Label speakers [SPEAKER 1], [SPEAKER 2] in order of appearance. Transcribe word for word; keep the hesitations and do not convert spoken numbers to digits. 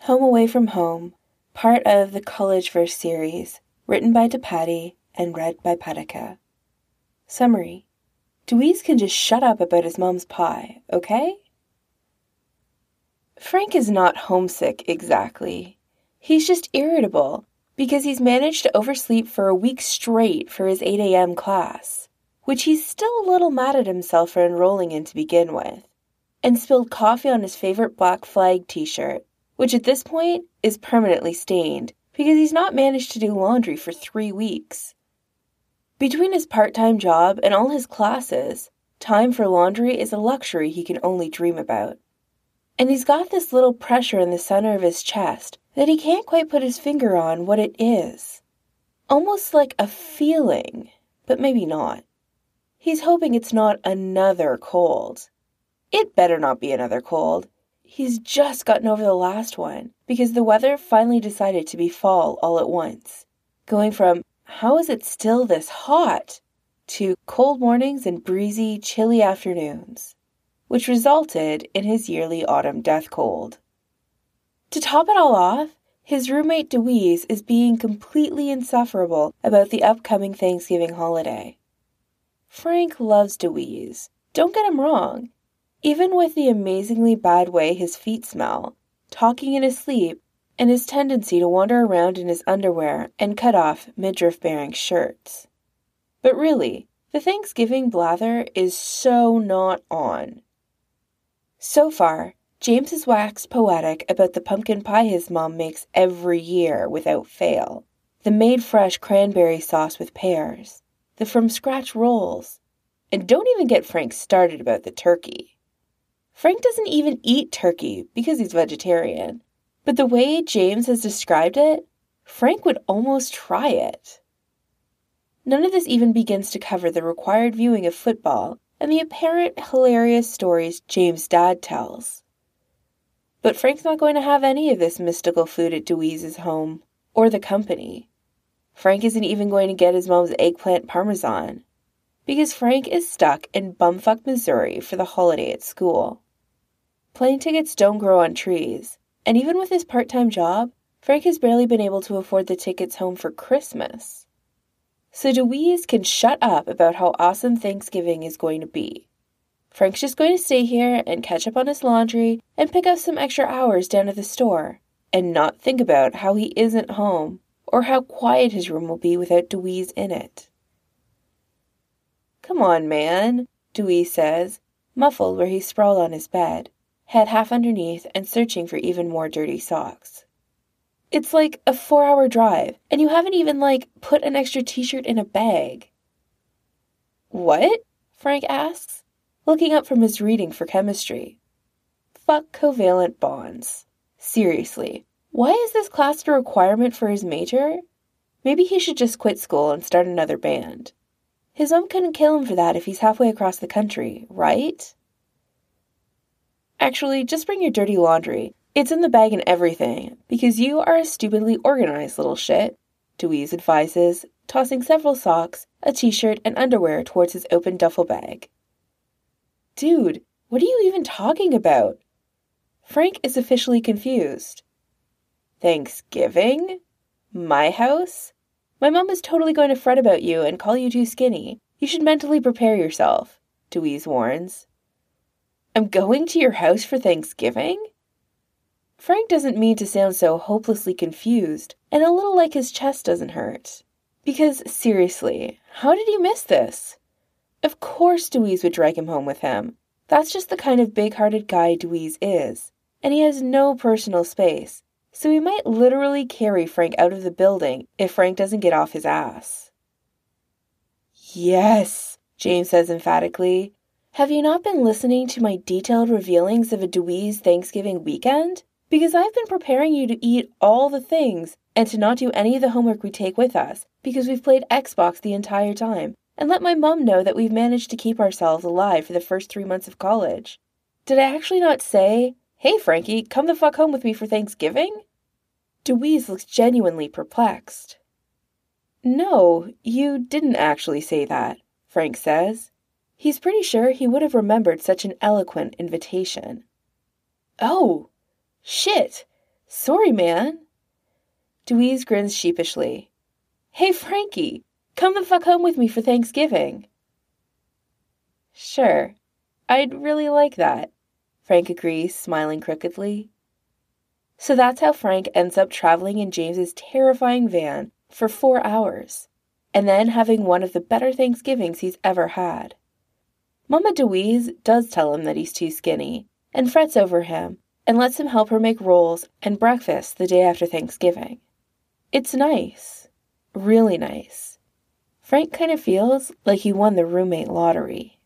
[SPEAKER 1] Home Away from Home, part of the Collegeverse series, written by DePatty and read by Patika. Summary. Deweese can just shut up about his mom's pie, okay? Frank is not homesick exactly. He's just irritable because he's managed to oversleep for a week straight for his eight a.m. class, which he's still a little mad at himself for enrolling in to begin with, and spilled coffee on his favorite Black Flag t-shirt, which at this point is permanently stained because he's not managed to do laundry for three weeks. Between his part-time job and all his classes, time for laundry is a luxury he can only dream about. And he's got this little pressure in the center of his chest that he can't quite put his finger on what it is. Almost like a feeling, but maybe not. He's hoping it's not another cold. It better not be another cold. He's just gotten over the last one because the weather finally decided to be fall all at once, going from, how is it still this hot, to cold mornings and breezy, chilly afternoons, which resulted in his yearly autumn death cold. To top it all off, his roommate Deweese is being completely insufferable about the upcoming Thanksgiving holiday. Frank loves Deweese, don't get him wrong. Even with the amazingly bad way his feet smell, talking in his sleep, and his tendency to wander around in his underwear and cut off midriff-bearing shirts. But really, the Thanksgiving blather is so not on. So far, James has waxed poetic about the pumpkin pie his mom makes every year without fail, the made-fresh cranberry sauce with pears, the from-scratch rolls, and don't even get Frank started about the turkey. Frank doesn't even eat turkey because he's vegetarian, but the way James has described it, Frank would almost try it. None of this even begins to cover the required viewing of football and the apparent hilarious stories James' dad tells. But Frank's not going to have any of this mystical food at Deweese's home, or the company. Frank isn't even going to get his mom's eggplant parmesan, because Frank is stuck in bumfuck Missouri for the holiday at school. Plane tickets don't grow on trees, and even with his part-time job, Frank has barely been able to afford the tickets home for Christmas. So Deweese can shut up about how awesome Thanksgiving is going to be. Frank's just going to stay here and catch up on his laundry and pick up some extra hours down at the store, and not think about how he isn't home or how quiet his room will be without Deweese in it. Come on, man, Deweese says, muffled where he's sprawled on his bed, head half underneath and searching for even more dirty socks. It's like a four-hour drive, and you haven't even, like, put an extra t-shirt in a bag. What? Frank asks, looking up from his reading for chemistry. Fuck covalent bonds. Seriously, why is this class a requirement for his major? Maybe he should just quit school and start another band. His mom couldn't kill him for that if he's halfway across the country, right? Actually, just bring your dirty laundry. It's in the bag and everything, because you are a stupidly organized little shit, Deweese advises, tossing several socks, a t-shirt, and underwear towards his open duffel bag. Dude, what are you even talking about? Frank is officially confused. Thanksgiving? My house? My mom is totally going to fret about you and call you too skinny. You should mentally prepare yourself, Deweese warns. I'm going to your house for Thanksgiving? Frank doesn't mean to sound so hopelessly confused, and a little like his chest doesn't hurt. Because, seriously, how did he miss this? Of course Deweese would drag him home with him. That's just the kind of big-hearted guy Deweese is, and he has no personal space, so he might literally carry Frank out of the building if Frank doesn't get off his ass. Yes, James says emphatically. Have you not been listening to my detailed revealings of a Deweese Thanksgiving weekend? Because I've been preparing you to eat all the things and to not do any of the homework we take with us because we've played Xbox the entire time and let my mom know that we've managed to keep ourselves alive for the first three months of college. Did I actually not say, hey Frankie, come the fuck home with me for Thanksgiving? Deweese looks genuinely perplexed. No, you didn't actually say that, Frank says. He's pretty sure he would have remembered such an eloquent invitation. Oh! Shit! Sorry, man. Dewey's grins sheepishly. Hey, Frankie, come the fuck home with me for Thanksgiving. Sure, I'd really like that, Frank agrees, smiling crookedly. So that's how Frank ends up traveling in James's terrifying van for four hours, and then having one of the better Thanksgivings he's ever had. Mama Dewey's does tell him that he's too skinny, and frets over him, and lets him help her make rolls and breakfast the day after Thanksgiving. It's nice. Really nice. Frank kind of feels like he won the roommate lottery.